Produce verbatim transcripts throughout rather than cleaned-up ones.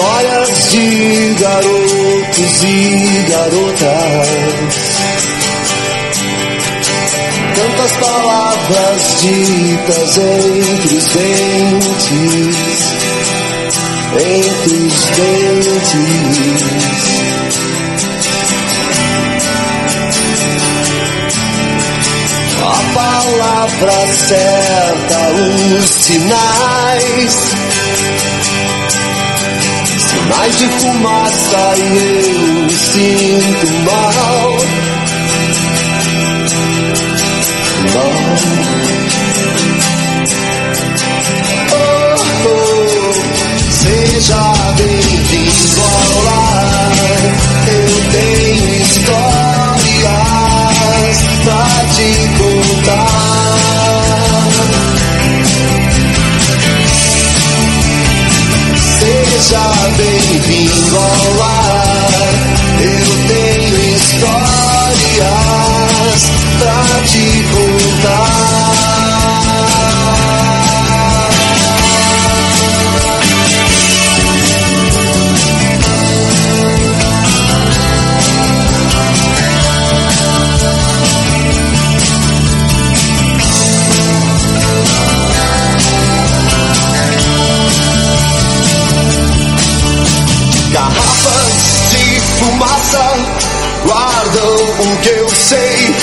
Histórias de garotos e garotas, tantas palavras ditas entre os dentes, entre os dentes. A palavra certa, os sinais, sinais de fumaça e eu sinto mal. Mal. Oh, oh, seja bem-vindo ao lar. Eu tenho histórias pra te contar. Seja bem-vindo ao lar. Eu tenho histórias pra te contar. Garrafas de fumaça guardam o que eu sei,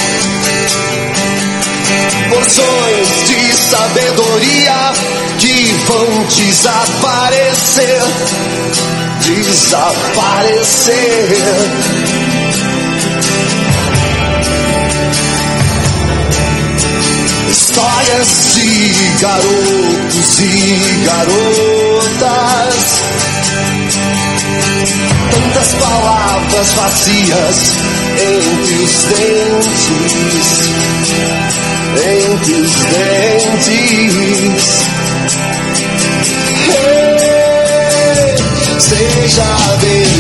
porções de sabedoria que vão desaparecer, desaparecer. Histórias de garotos e garotas, tantas palavras vazias entre os dentes, entre os dentes. Hey, seja bem